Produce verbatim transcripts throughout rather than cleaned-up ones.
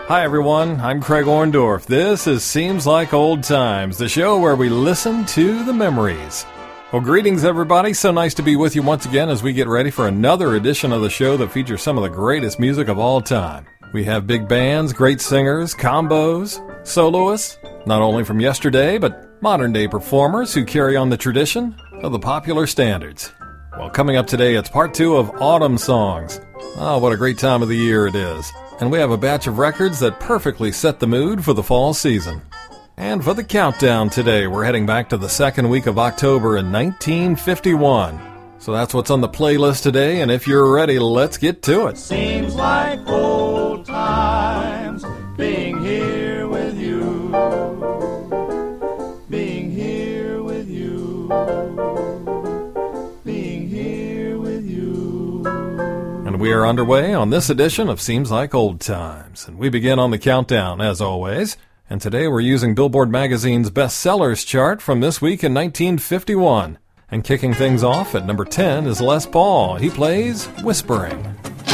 Hi everyone, I'm Craig Orndorff. This is Seems Like Old Times, the show where we listen to the memories. Well, greetings everybody. So nice to be with you once again as we get ready for another edition of the show that features some of the greatest music of all time. We have big bands, great singers, combos, soloists, not only from yesterday, but modern-day performers who carry on the tradition of the popular standards. Well, coming up today, it's part two of Autumn Songs. Oh, what a great time of the year it is. And we have a batch of records that perfectly set the mood for the fall season. And for the countdown today, we're heading back to the second week of October in nineteen fifty-one. So that's what's on the playlist today, and if you're ready, let's get to it. Seems like old times being here with you, being here with you, being here with you. And we are underway on this edition of Seems Like Old Times, and we begin on the countdown, as always. And today we're using Billboard Magazine's bestsellers chart from this week in nineteen fifty-one. And kicking things off at number ten is Les Paul. He plays Whispering.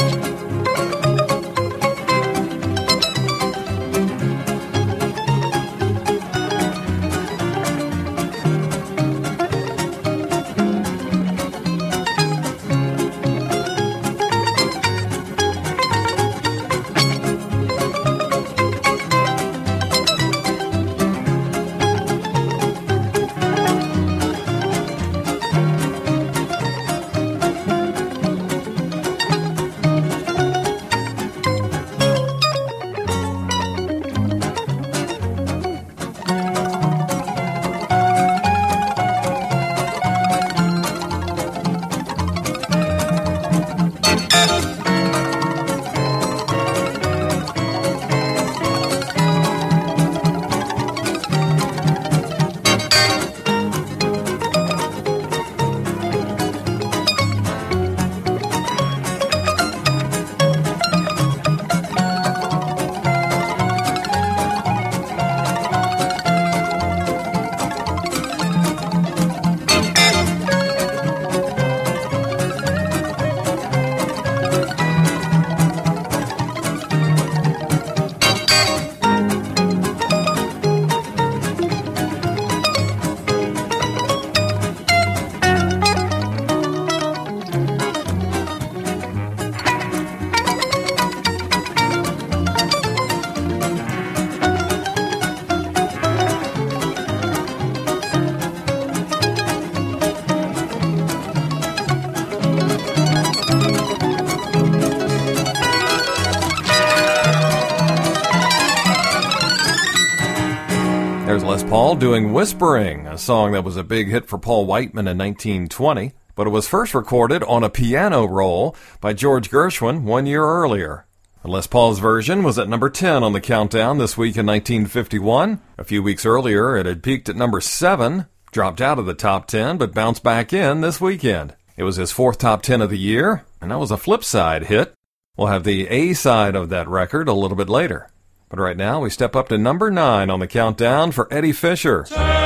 There's Les Paul doing Whispering, a song that was a big hit for Paul Whiteman in nineteen twenty, but it was first recorded on a piano roll by George Gershwin one year earlier. Les Paul's version was at number ten on the countdown this week in nineteen fifty-one. A few weeks earlier, it had peaked at number seven, dropped out of the top ten, but bounced back in this weekend. It was his fourth top ten of the year, and that was a flip side hit. We'll have the A side of that record a little bit later. But right now, we step up to number nine on the countdown for Eddie Fisher.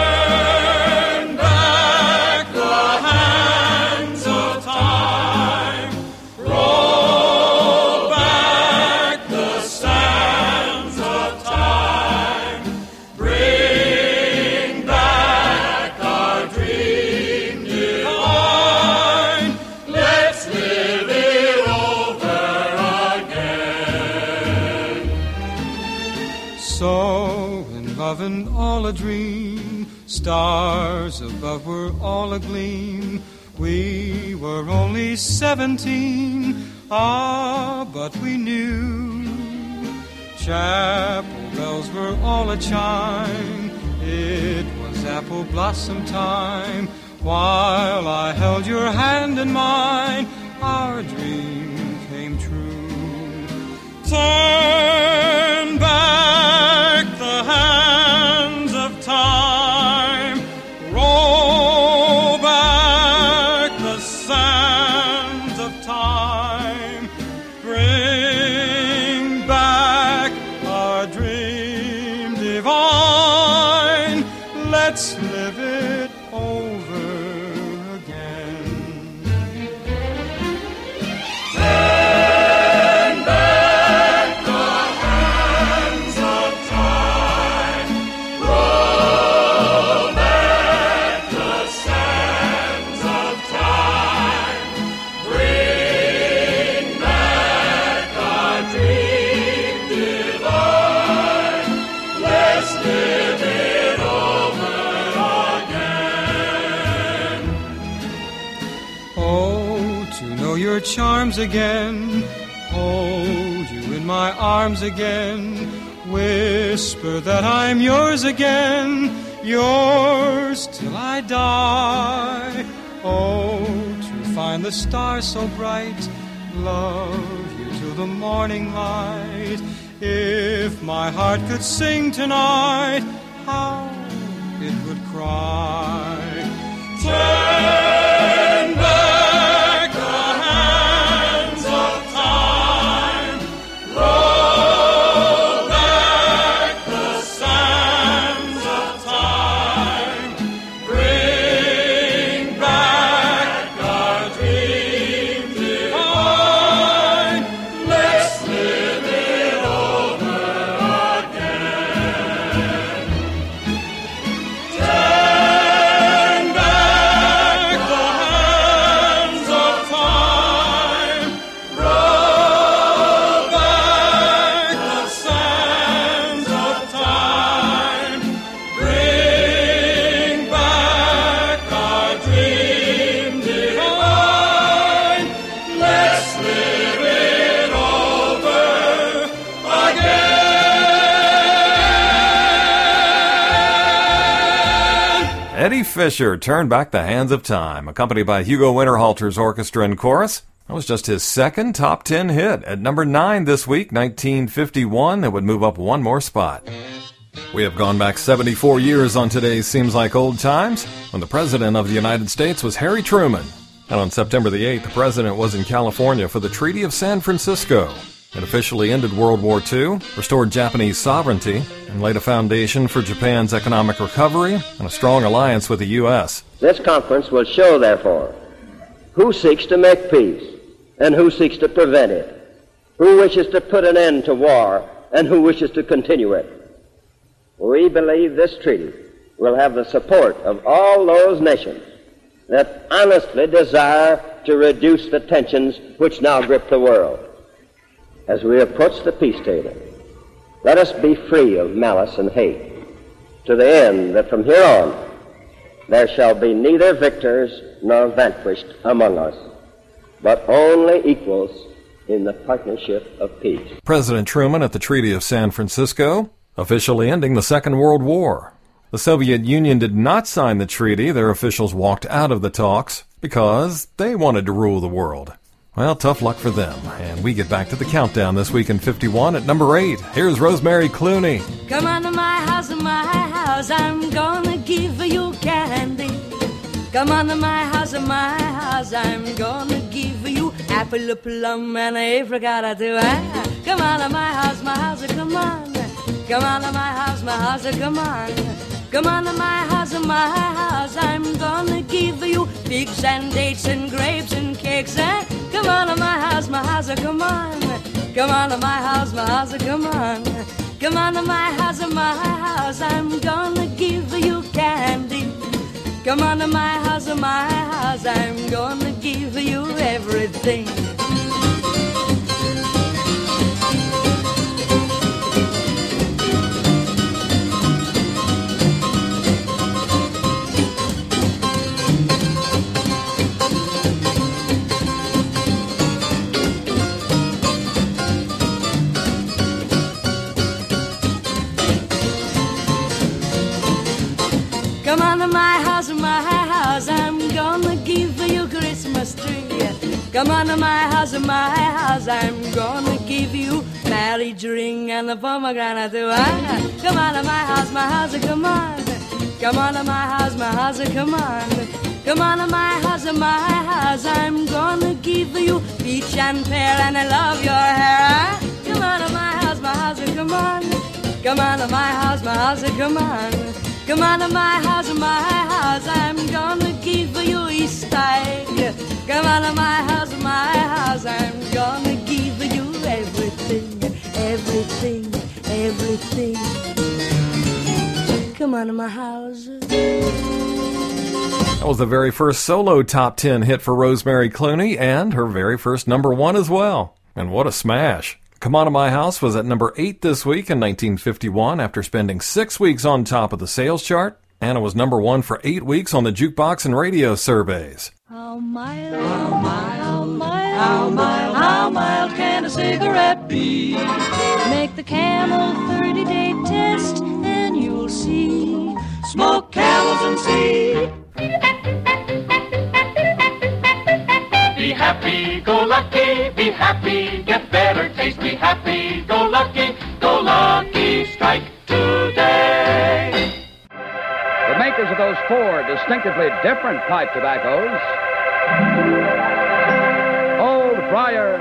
Turn back the hands of time, roll back the sands of time, bring back our dream divine, let's live it over again. So in love and all a dream, stars above were all agleam. We were only seventeen, ah, but we knew. Chapel bells were all a chime, it was apple blossom time. While I held your hand in mine, our dream came true. Turn back the hands of time, roll back the sands of time, bring back our dream divine, let's live it over again. Turn back the her charms again, hold you in my arms again, whisper that I'm yours again, yours till I die. Oh, to find the stars so bright, love you till the morning light. If my heart could sing tonight, how it would cry. Turn back the hands of time, roll back the sands of time, bring back our dream divine, let's live it over again. Turn back the hands of time, roll back the sands of time, bring back our dream divine, let's live it over again. Eddie Fisher, Turn Back the Hands of Time, accompanied by Hugo Winterhalter's orchestra and chorus. That was just his second top ten hit. At number nine this week, nineteen fifty-one, it would move up one more spot. We have gone back seventy-four years on today's Seems Like Old Times, when the President of the United States was Harry Truman. And on September the eighth, the President was in California for the Treaty of San Francisco. It officially ended World War Two, restored Japanese sovereignty, and laid a foundation for Japan's economic recovery and a strong alliance with the U S This conference will show, therefore, who seeks to make peace and who seeks to prevent it, who wishes to put an end to war and who wishes to continue it. We believe this treaty will have the support of all those nations that honestly desire to reduce the tensions which now grip the world. As we approach the peace table, let us be free of malice and hate, to the end that from here on there shall be neither victors nor vanquished among us, but only equals in the partnership of peace. President Truman at the Treaty of San Francisco, officially ending the Second World War. The Soviet Union did not sign the treaty. Their officials walked out of the talks because they wanted to rule the world. Well, tough luck for them. And we get back to the countdown this week in fifty-one at number eight. Here's Rosemary Clooney. Come on to my house, my house, I'm gonna give you candy. Come on to my house, my house, I'm gonna give you apple, a plum, and a apricot too. Come on to my house, my house, come on. Come on to my house, my house, come on. Come on to my house, my house, I'm gonna give you figs and dates and grapes and cakes. And come on to my house, my house, come on. Come on to my house, my house, come on. Come on to my house, my house, I'm gonna give you candy. Come on to my house, my house, I'm gonna give you everything. Come on to my house, my house, I'm gonna give you Christmas tree. Come on to my house, my house, I'm gonna give you marriage ring and a pomegranate too. Come on to my house, my house, come on. Come on to my house, my house, come on. Come on to my house, my house, I'm gonna give you peach and pear and I love your hair. Come on to my house, my house, come on. Come on to my house, my house, come on. Come on to my house, my house, I'm gonna give you Easter egg. Come on to my house, my house, I'm gonna give you everything, everything, everything. Come on to my house. That was the very first solo top ten hit for Rosemary Clooney and her very first number one as well. And what a smash. Come On to My House was at number eight this week in nineteen fifty-one after spending six weeks on top of the sales chart. and it was number one for eight weeks on the jukebox and radio surveys. How mild, how mild, how mild, how mild, how mild can a cigarette be? Make the Camel thirty-day test and you'll see. Smoke Camels and see. Be happy, go lucky, be happy, get better taste. Be happy, go lucky, go lucky, strike today. The makers of those four distinctively different pipe tobaccos, Old Briar,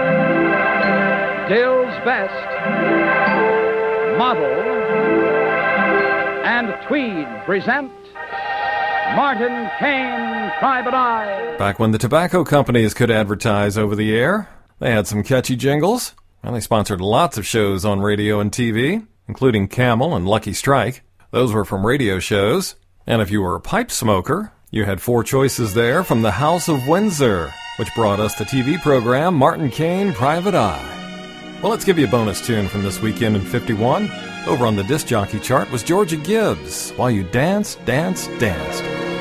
Dill's Best, Model, and Tweed present Martin Caine Private Eye. Back when the tobacco companies could advertise over the air, they had some catchy jingles, and they sponsored lots of shows on radio and T V, including Camel and Lucky Strike. Those were from radio shows. And if you were a pipe smoker, you had four choices there from the House of Windsor, which brought us the T V program Martin Caine Private Eye. Well, let's give you a bonus tune from this weekend in fifty-one. Over on the disc jockey chart was Georgia Gibbs, While You Danced, Danced, Danced.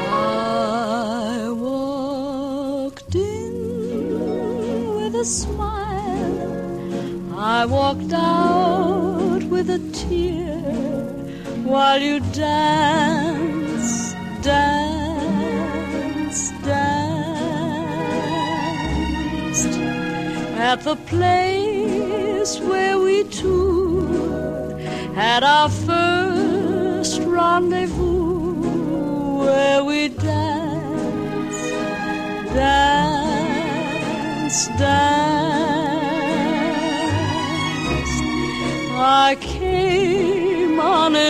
I walked in with a smile. I walked out with a tear. While you dance, dance, danced at the place where we two had our first rendezvous, where we danced, danced, danced. I came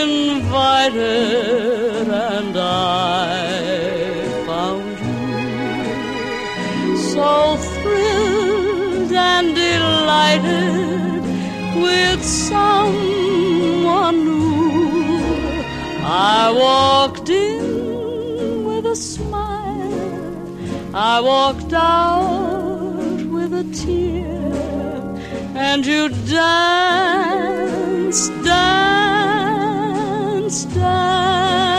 uninvited and I found you so thrilled and delighted with someone new. I walked in with a smile, I walked out with a tear, and you danced, danced, danced.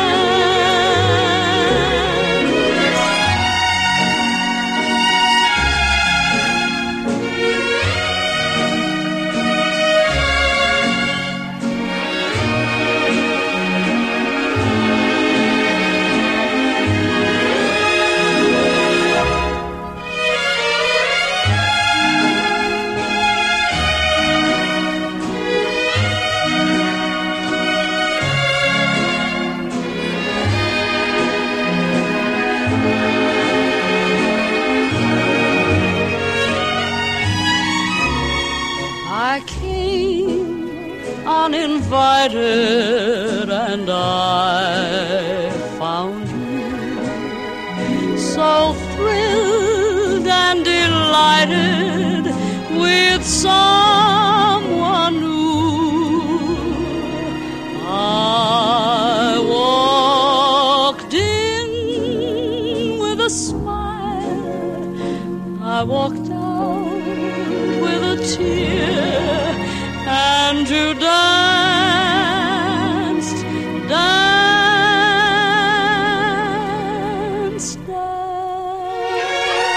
Uninvited and I found you so thrilled and delighted with someone new. I walked in with a smile, I walked out with a tear, and you danced, danced, danced.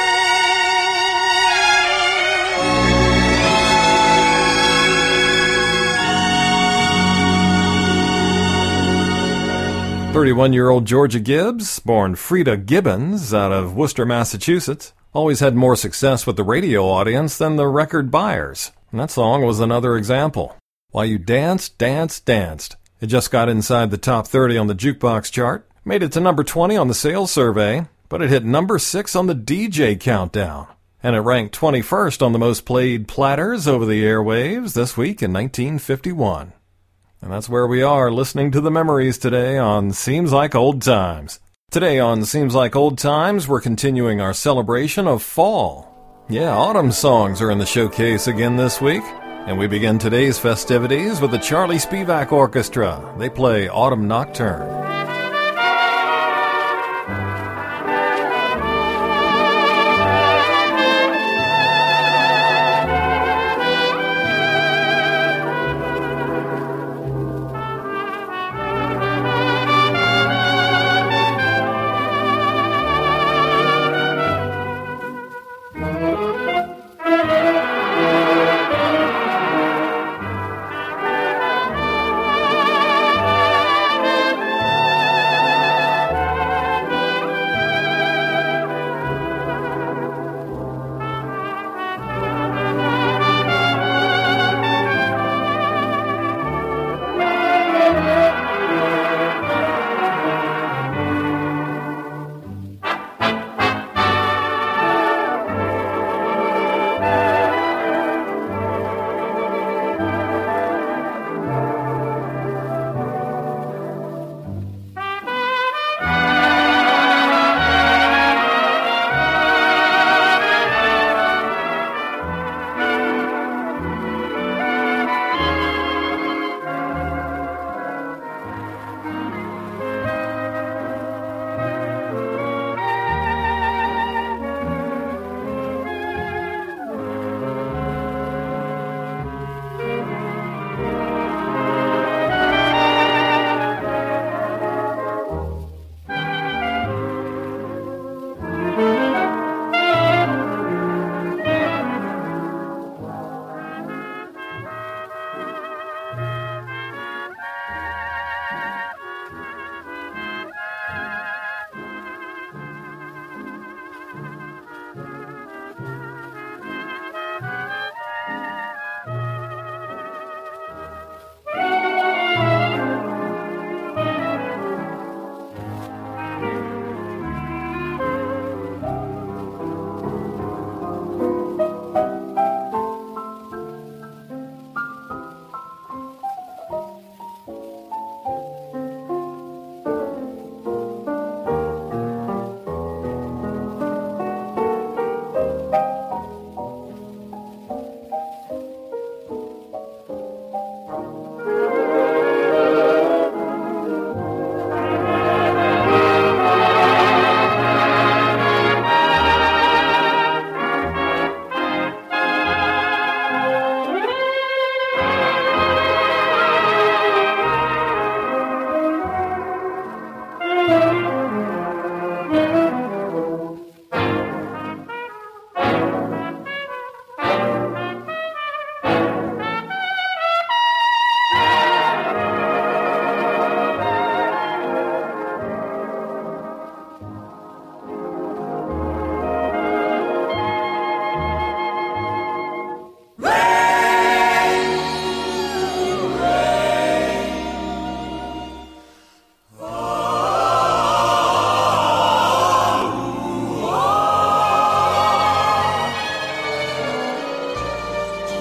thirty-one-year-old Georgia Gibbs, born Frida Gibbons out of Worcester, Massachusetts, always had more success with the radio audience than the record buyers. And that song was another example. While You Danced, Danced, Danced. It just got inside the top thirty on the jukebox chart, made it to number twenty on the sales survey, but it hit number six on the D J countdown. And it ranked twenty-first on the most played platters over the airwaves this week in nineteen fifty-one. And that's where we are listening to the memories today on Seems Like Old Times. Today on Seems Like Old Times, we're continuing our celebration of fall. Yeah, autumn songs are in the showcase again this week. And we begin today's festivities with the Charlie Spivak Orchestra. They play Autumn Nocturne.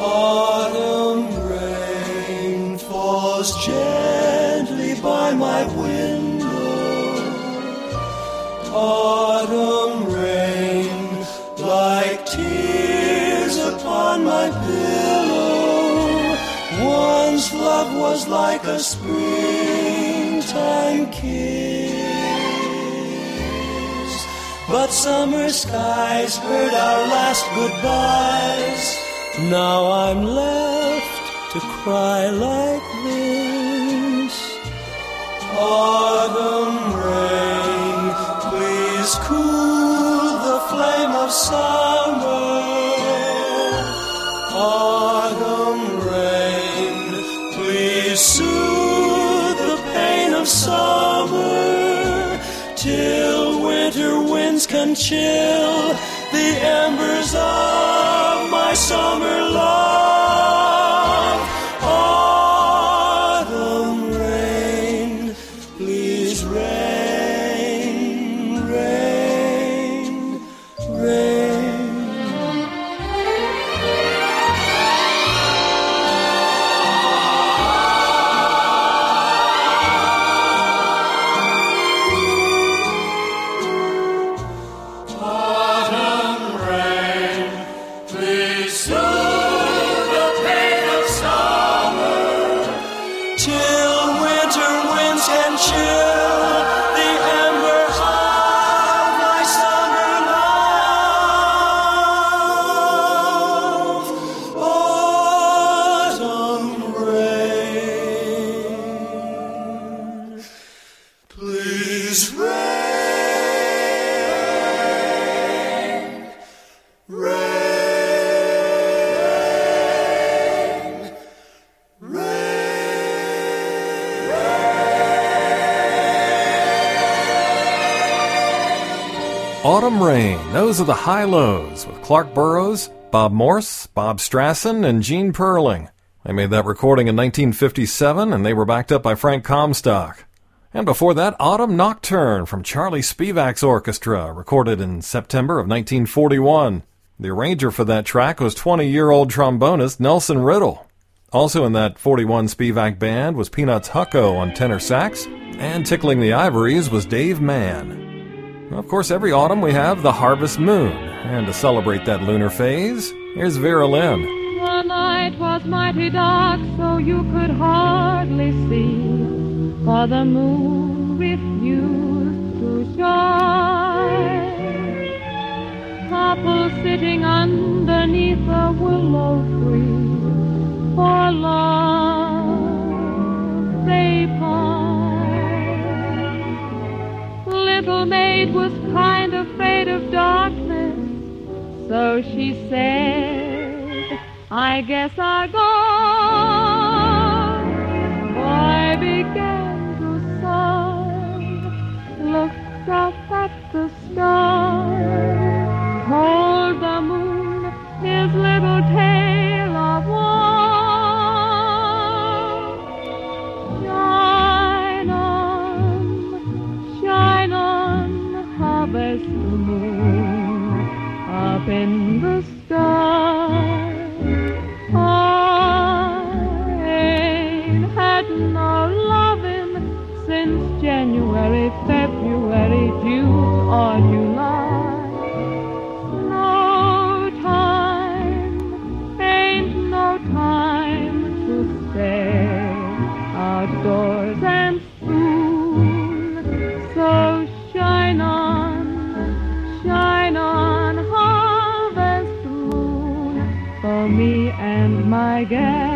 Autumn rain falls gently by my window. Autumn rain like tears upon my pillow. Once love was like a springtime kiss, but summer skies heard our last goodbyes. Now I'm left to cry like this. Autumn rain, please cool the flame of summer. Autumn rain, please soothe the pain of summer, till winter winds can chill the embers of my summer love. Autumn rain, please rain, rain, rain. Autumn Rain, those are the Hi-Lo's with Clark Burroughs, Bob Morse, Bob Strassen, and Gene Perling. They made that recording in nineteen fifty-seven, and they were backed up by Frank Comstock. And before that, Autumn Nocturne from Charlie Spivak's orchestra, recorded in September of nineteen forty-one. The arranger for that track was twenty-year-old trombonist Nelson Riddle. Also in that forty-one Spivak band was Peanuts Hucko on tenor sax, and Tickling the Ivories was Dave Mann. Of course, every autumn we have the harvest moon, and to celebrate that lunar phase, here's Vera Lynn. The night was mighty dark, so you could hardly see, for the moon refused to shine. Couples sitting underneath a willow tree, for love they pined. Little maid was kind of afraid of darkness, so she said, I guess I'll go. Boy began to sigh, looked up at the sky, told the moon his little tale of woe. Shine on, shine on, harvest moon, up in the sky. I ain't had no loving since January, February, June, or July. No time, ain't no time to stay outdoors and soon. So shine on, shine on, harvest moon, for me and my gal.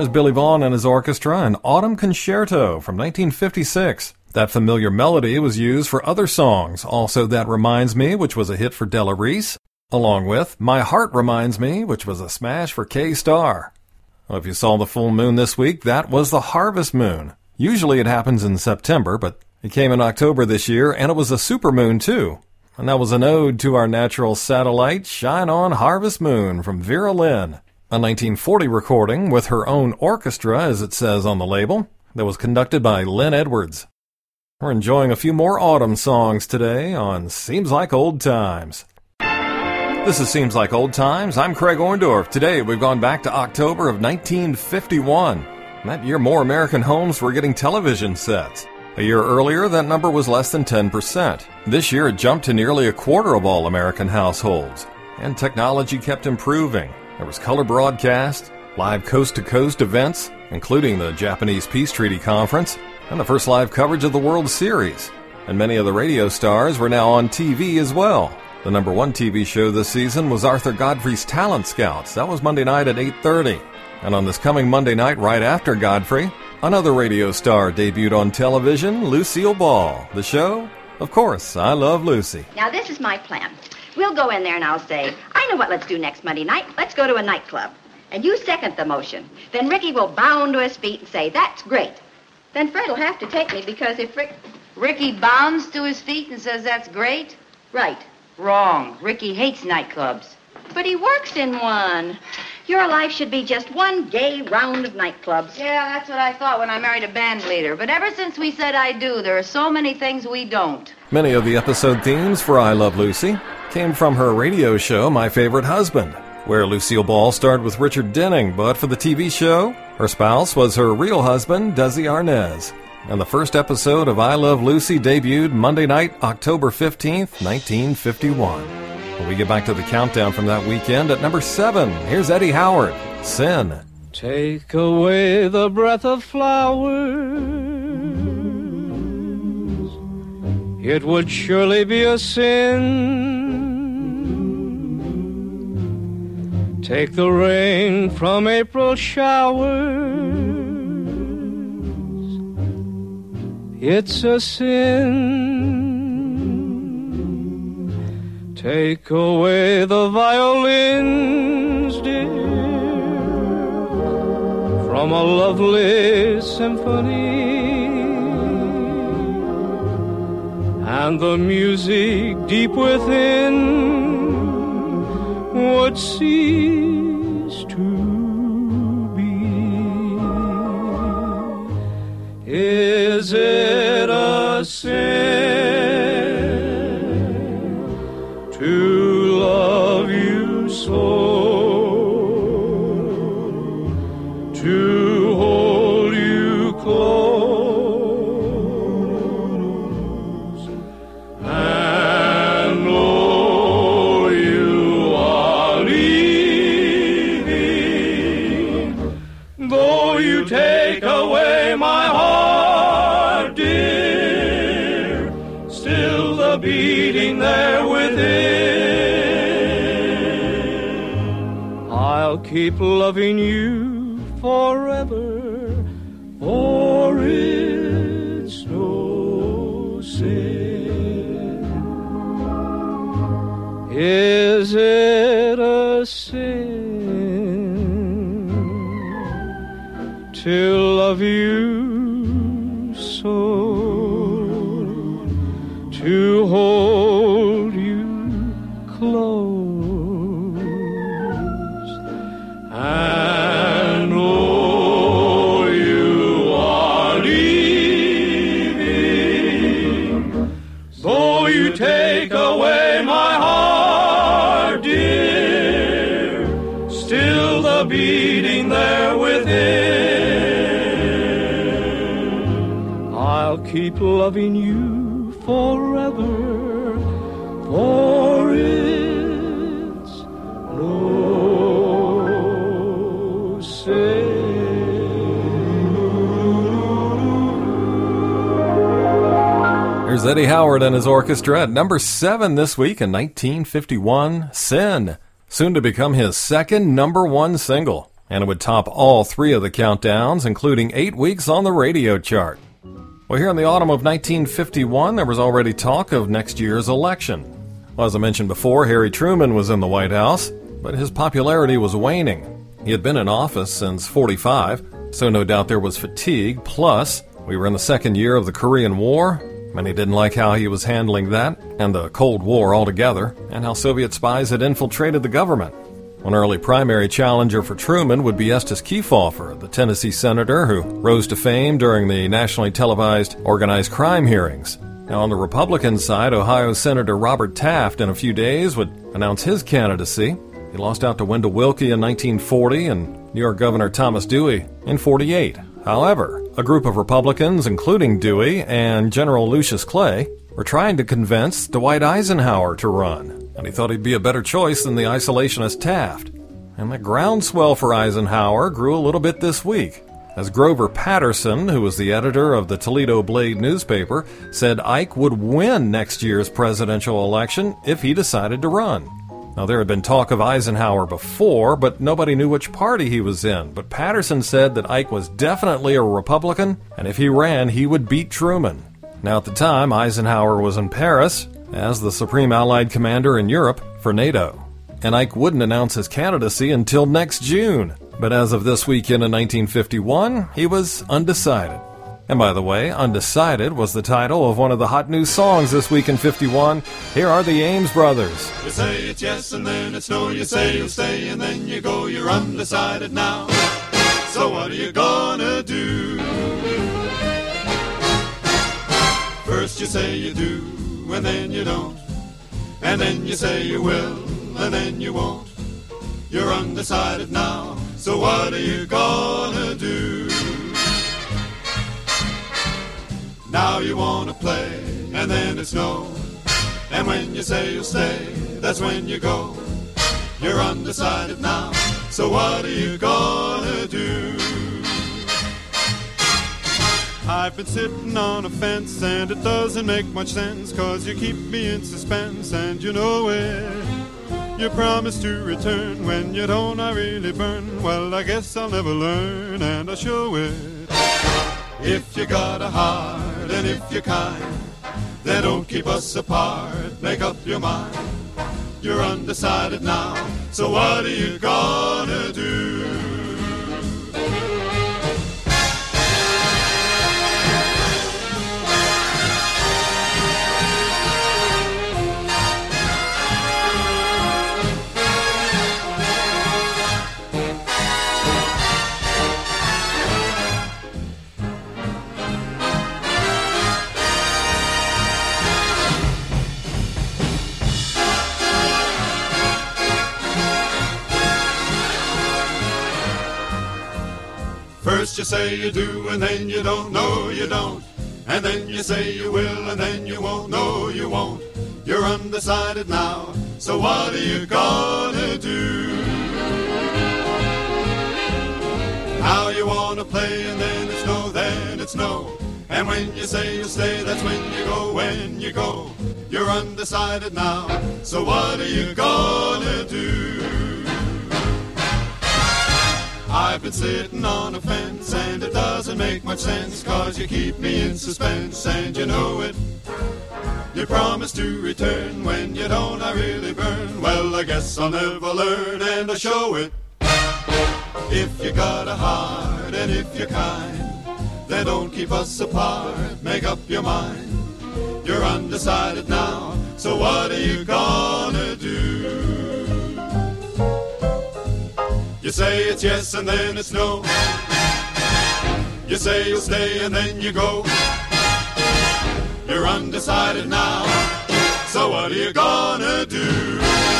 There's Billy Vaughn and his orchestra, an Autumn Concerto from nineteen fifty-six. That familiar melody was used for other songs, also That Reminds Me, which was a hit for Della Reese, along with My Heart Reminds Me, which was a smash for K-Star. Well, if you saw the full moon this week, that was the harvest moon. Usually it happens in September, but it came in October this year, and it was a supermoon too. And that was an ode to our natural satellite, Shine On Harvest Moon from Vera Lynn, a nineteen forty recording with her own orchestra, as it says on the label, that was conducted by Lynn Edwards. We're enjoying a few more autumn songs today on Seems Like Old Times. This is Seems Like Old Times. I'm Craig Orndorff. Today we've gone back to October of nineteen fifty-one. That year more American homes were getting television sets. A year earlier, that number was less than ten percent. This year it jumped to nearly a quarter of all American households. And technology kept improving. There was color broadcast, live coast-to-coast events, including the Japanese Peace Treaty Conference, and the first live coverage of the World Series. And many of the radio stars were now on T V as well. The number one T V show this season was Arthur Godfrey's Talent Scouts. That was Monday night at eight thirty. And on this coming Monday night, right after Godfrey, another radio star debuted on television, Lucille Ball. The show? Of course, I Love Lucy. Now, this is my plan. We'll go in there and I'll say, I know what let's do next Monday night. Let's go to a nightclub. And you second the motion. Then Ricky will bound to his feet and say, that's great. Then Fred will have to take me because if Rick... Ricky bounds to his feet and says that's great? Right. Wrong. Ricky hates nightclubs. But he works in one. Your life should be just one gay round of nightclubs. Yeah, that's what I thought when I married a band leader. But ever since we said I do, there are so many things we don't. Many of the episode themes for I Love Lucy came from her radio show, My Favorite Husband, where Lucille Ball starred with Richard Denning, but for the T V show, her spouse was her real husband, Desi Arnaz. And the first episode of I Love Lucy debuted Monday night, October fifteenth, nineteen fifty-one. When we get back to the countdown from that weekend at number seven, here's Eddie Howard, Sin. Take away the breath of flowers, it would surely be a sin. Take the rain from April showers, it's a sin. Take away the violins, dear, from a lovely symphony, and the music deep within would cease to be. Is it a sin to love you so, to hold you close, and know you are leaving, though you take away my heart, dear, still the beating there within. I'll keep loving you forever, for it's no sin. Is it a sin to love you so, to hold you close, and know you are leaving, though you take away my heart, dear, still the beating there within. I'll keep loving you forever, for it's no sin. Here's Eddie Howard and his orchestra at number seven this week in nineteen fifty-one, Sin, soon to become his second number one single. and it would top all three of the countdowns, including eight weeks on the radio chart. Well, here in the autumn of nineteen fifty-one, there was already talk of next year's election. Well, as I mentioned before, Harry Truman was in the White House, but his popularity was waning. He had been in office since forty-five, so no doubt there was fatigue. Plus, we were in the second year of the Korean War. Many didn't like how he was handling that, and the Cold War altogether, and how Soviet spies had infiltrated the government. One early primary challenger for Truman would be Estes Kefauver, the Tennessee senator who rose to fame during the nationally televised organized crime hearings. Now, on the Republican side, Ohio Senator Robert Taft in a few days would announce his candidacy. He lost out to Wendell Willkie in nineteen forty and New York Governor Thomas Dewey in forty-eight. However, a group of Republicans, including Dewey and General Lucius Clay, were trying to convince Dwight Eisenhower to run, and he thought he'd be a better choice than the isolationist Taft. And the groundswell for Eisenhower grew a little bit this week, as Grover Patterson, who was the editor of the Toledo Blade newspaper, said Ike would win next year's presidential election if he decided to run. Now, there had been talk of Eisenhower before, but nobody knew which party he was in. But Patterson said that Ike was definitely a Republican, and if he ran, he would beat Truman. Now, at the time, Eisenhower was in Paris as the Supreme Allied Commander in Europe for NATO. And Ike wouldn't announce his candidacy until next June. But as of this weekend in nineteen fifty-one, he was undecided. And by the way, Undecided was the title of one of the hot new songs this week in fifty-one. Here are the Ames Brothers. You say it's yes and then it's no. You say you'll stay and then you go. You're undecided now. So what are you gonna do? First you say you do and then you don't. And then you say you will and then you won't. You're undecided now. So what are you gonna do? Now you want to play, and then it's no. And when you say you'll stay, that's when you go. You're undecided now, so what are you gonna do? I've been sitting on a fence, and it doesn't make much sense, 'cause you keep me in suspense, and you know it. You promise to return, when you don't I really burn. Well, I guess I'll never learn, and I'll show it. If you got a heart and if you're kind, then don't keep us apart. Make up your mind. You're undecided now, so what are you gonna do? First you say you do, and then you don't, no you don't. And then you say you will, and then you won't, no you won't. You're undecided now, so what are you gonna do? Now you wanna play, and then it's no, then it's no. And when you say you'll stay, that's when you go, when you go. You're undecided now, so what are you gonna do? I've been sitting on a fence, and it doesn't make much sense, 'cause you keep me in suspense, and you know it. You promise to return, when you don't I really burn. Well, I guess I'll never learn, and I'll show it. If you got a heart, and if you're kind, then don't keep us apart. Make up your mind. You're undecided now, so what are you gonna do? You say it's yes and then it's no. You say you'll stay and then you go. You're undecided now, so what are you gonna do?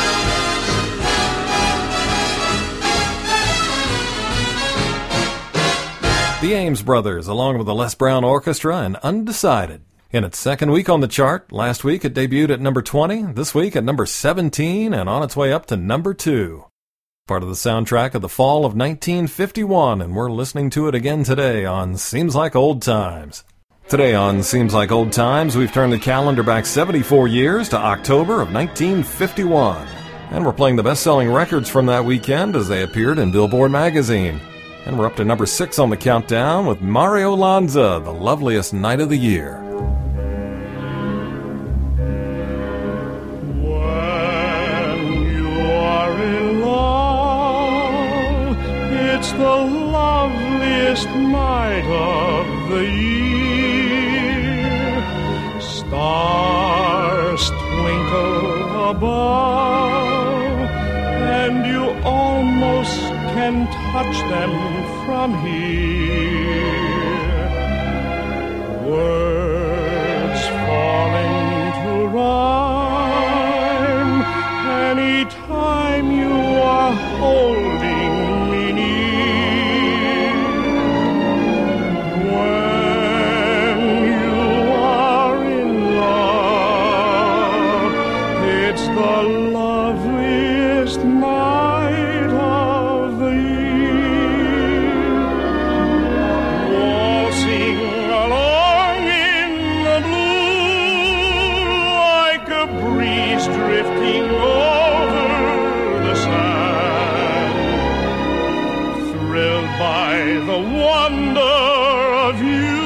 The Ames Brothers, along with the Les Brown Orchestra, and Undecided. In its second week on the chart, last week it debuted at number twenty, this week at number seventeen, and on its way up to number two. Part of the soundtrack of the fall of nineteen fifty-one, and we're listening to it again today on Seems Like Old Times. Today on Seems Like Old Times, we've turned the calendar back seventy-four years to October of nineteen fifty-one. And we're playing the best-selling records from that weekend as they appeared in Billboard magazine. And we're up to number six on the countdown with Mario Lanza, The Loveliest Night of the Year. The loveliest night of the year. Stars twinkle above, and you almost can touch them from here. Words falling to rhyme anytime you are holding me near. The loveliest night of the year. Waltzing along in the blue like a breeze drifting over the sand. Thrilled by the wonder of you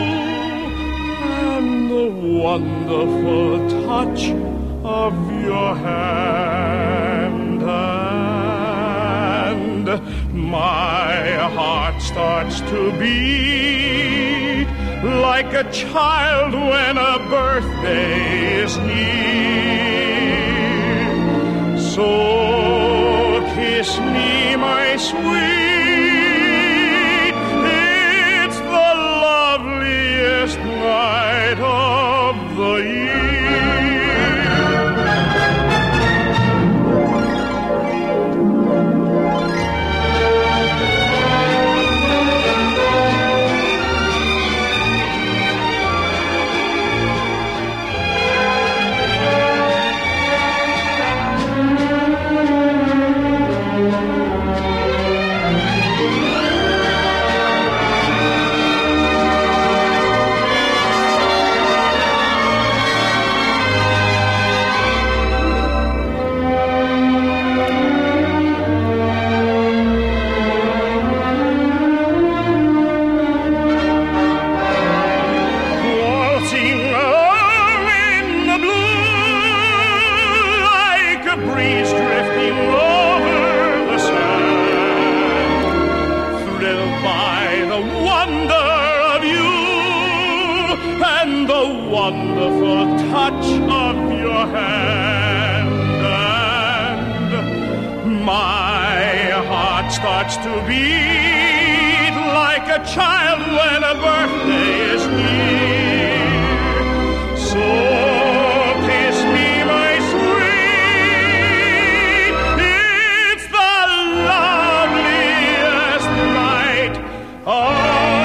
and the wonderful touch of your hand, and my heart starts to beat like a child when a birthday is near. So kiss me, my sweet, it's the loveliest night of the year. Wonderful touch of your hand, and my heart starts to beat like a child when a birthday is near. So kiss me, my sweet, it's the loveliest night of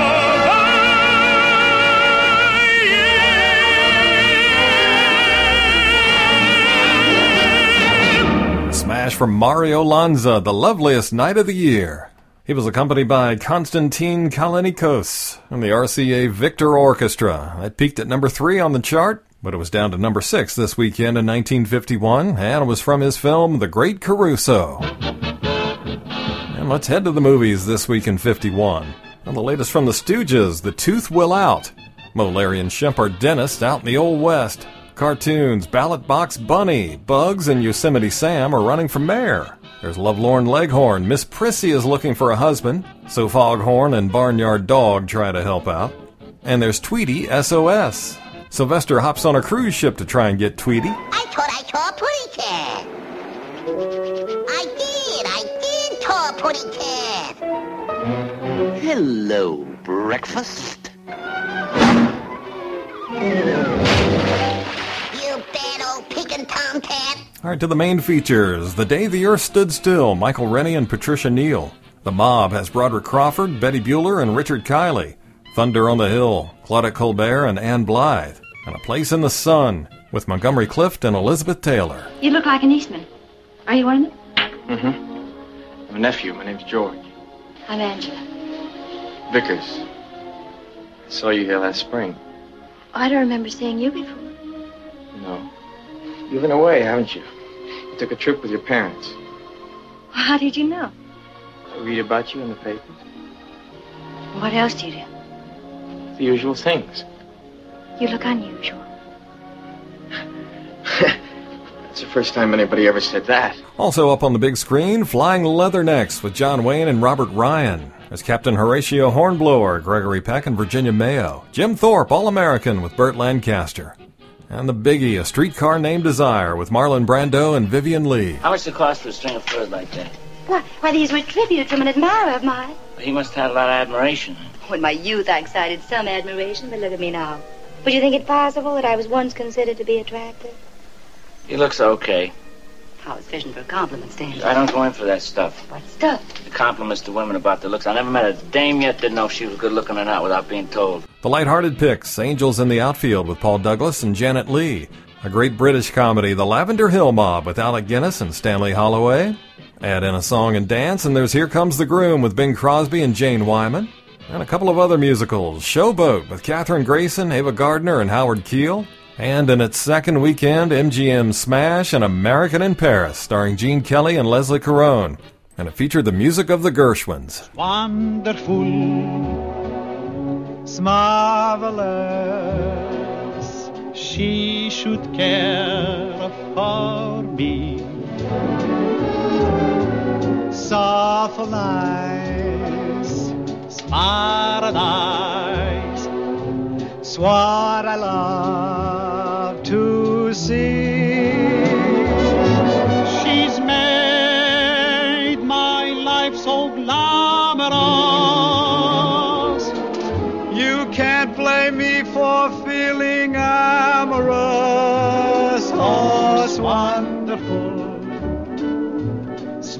from Mario Lanza, The Loveliest Night of the Year. He was accompanied by Konstantin Kalinikos and the R C A Victor Orchestra. That peaked at number three on the chart, but it was down to number six this weekend in nineteen fifty-one, and it was from his film The Great Caruso. And let's head to the movies this week in fifty-one. And the latest from the Stooges, The Tooth Will Out. Mo, Larry, and Shemp are dentists out in the Old West. Cartoons, Ballot Box Bunny, Bugs, and Yosemite Sam are running for mayor. There's Lovelorn Leghorn, Miss Prissy is looking for a husband, so Foghorn and Barnyard Dog try to help out. And there's Tweety S O S. Sylvester hops on a cruise ship to try and get Tweety. I thought I saw a putty cat. I did, I did saw a putty cat. Hello, breakfast. Tomcat. All right, to the main features. The Day the Earth Stood Still, Michael Rennie and Patricia Neal. The Mob has Broderick Crawford, Betty Bueller, and Richard Kiley. Thunder on the Hill, Claudette Colbert and Ann Blythe. And A Place in the Sun with Montgomery Clift and Elizabeth Taylor. You look like an Eastman. Are you one of them? Mm-hmm. I'm a nephew. My name's George. I'm Angela. Vickers. I saw you here last spring. I don't remember seeing you before. No. You've been away, haven't you? took a trip with your parents. How did you know? I read about you in the papers. What else do you do? The usual things. You look unusual. That's the first time anybody ever said that. Also up on the big screen, Flying Leathernecks with John Wayne and Robert Ryan. There's Captain Horatio Hornblower, Gregory Peck, and Virginia Mayo. Jim Thorpe, All-American, with Burt Lancaster. And the biggie, A Streetcar Named Desire, with Marlon Brando and Vivian Leigh. How much does it cost for a string of furs like that? Why, why, these were tributes from an admirer of mine. He must have had a lot of admiration. In my youth, I excited some admiration, but look at me now. Would you think it possible that I was once considered to be attractive? He looks okay. I was fishing for compliments, Danny. I don't go in for that stuff. What stuff? The compliments to women about their looks. I never met a dame yet didn't know if she was good looking or not without being told. The lighthearted picks, Angels in the Outfield with Paul Douglas and Janet Leigh. A great British comedy, The Lavender Hill Mob with Alec Guinness and Stanley Holloway. Add in a song and dance, and there's Here Comes the Groom with Bing Crosby and Jane Wyman. And a couple of other musicals, Showboat with Katherine Grayson, Ava Gardner, and Howard Keel. And in its second weekend, M G M's smash, An American in Paris, starring Gene Kelly and Leslie Caron. And it featured the music of the Gershwins. Wonderful, marvelous, she should care for me. Soft eyes, paradise, what I love to see. She's made my life so glamorous. You can't blame me for feeling amorous. Oh, it's wonderful, it's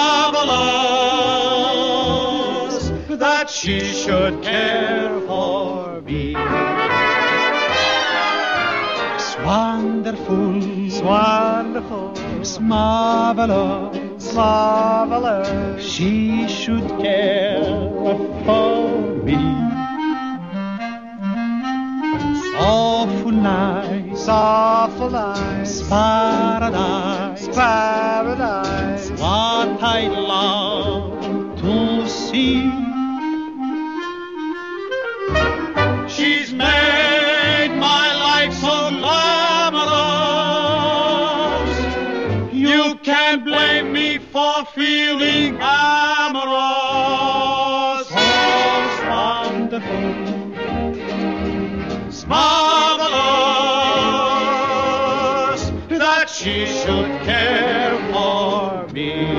marvelous that she should care for me. It's wonderful, it's wonderful, it's marvelous, marvelous. She should care for me. Awful nice, awful nice, paradise, paradise. What I love to see. She's made my life so glamorous. You can't blame me for feeling amorous. Oh, it's wonderful, it's marvelous that she should care for me.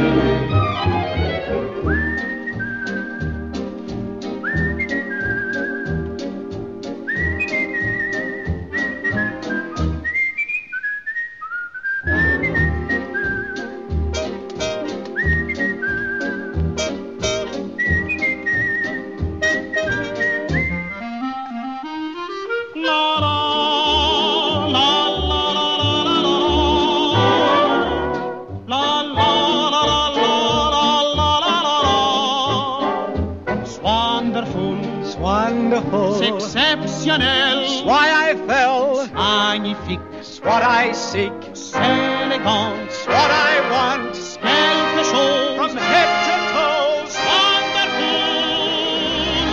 Exceptionnel, why I fell, magnifique, what I seek, élégant, what I want, quelque chose from head to toes, wonderful,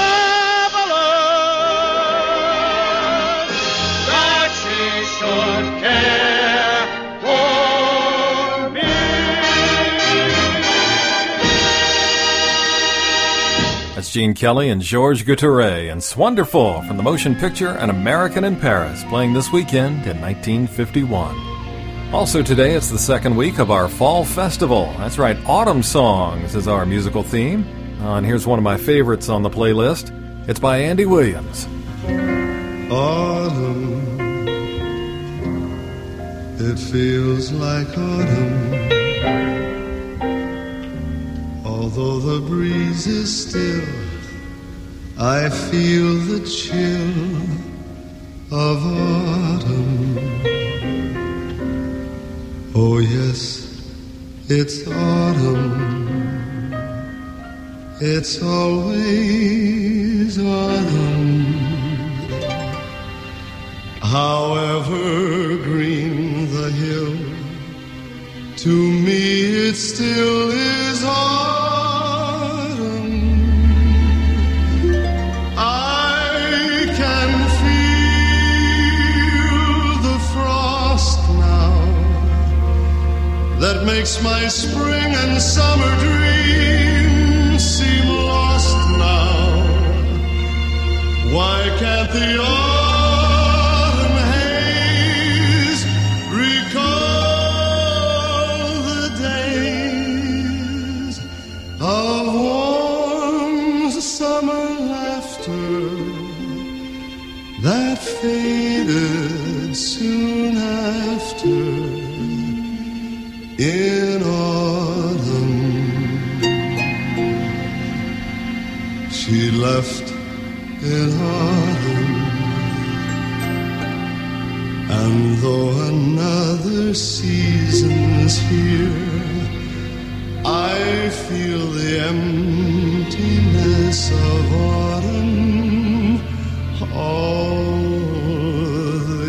marvelous, that she should care for me. That's Gene Kelly and Georges Gouturet, and Swonderful from the motion picture An American in Paris, playing this weekend in nineteen fifty-one. Also today, it's the second week of our Fall Festival. That's right, Autumn Songs is our musical theme. Uh, and here's one of my favorites on the playlist. It's by Andy Williams. Autumn, it feels like autumn, although the breeze is still, I feel the chill of autumn. Oh yes, it's autumn, it's always autumn. However green the hill To me it still is autumn. I can feel the frost now that makes my spring and summer dreams seem lost now. Why can't the autumn haze recall the days of warm summer laughter that faded soon after in autumn? She left in autumn, and though another season's here, I feel the emptiness of autumn all the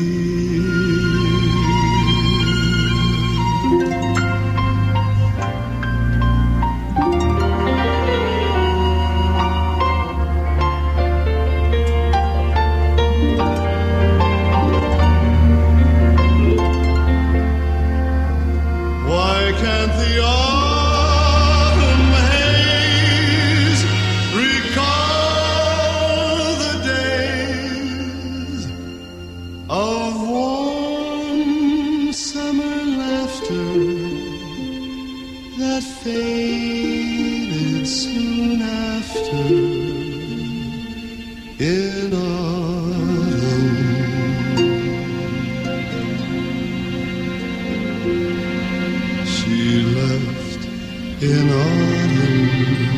faded soon after in autumn. She left in autumn,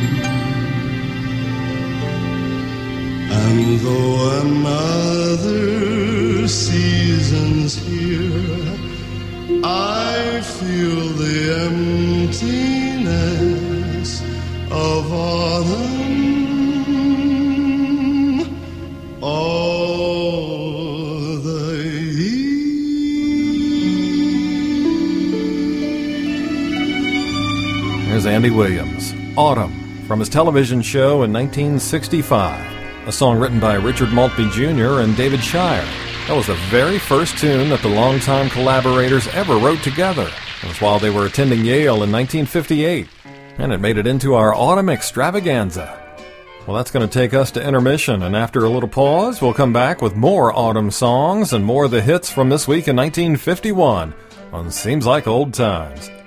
and though another season's here, I feel the emptiness of autumn all the year. Here's Andy Williams, Autumn, from his television show in nineteen sixty-five, a song written by Richard Maltby Junior and David Shire. That was the very first tune that the longtime collaborators ever wrote together. It was while they were attending Yale in nineteen fifty-eight, and it made it into our autumn extravaganza. Well, that's going to take us to intermission, and after a little pause, we'll come back with more autumn songs and more of the hits from this week in nineteen fifty-one on Seems Like Old Times.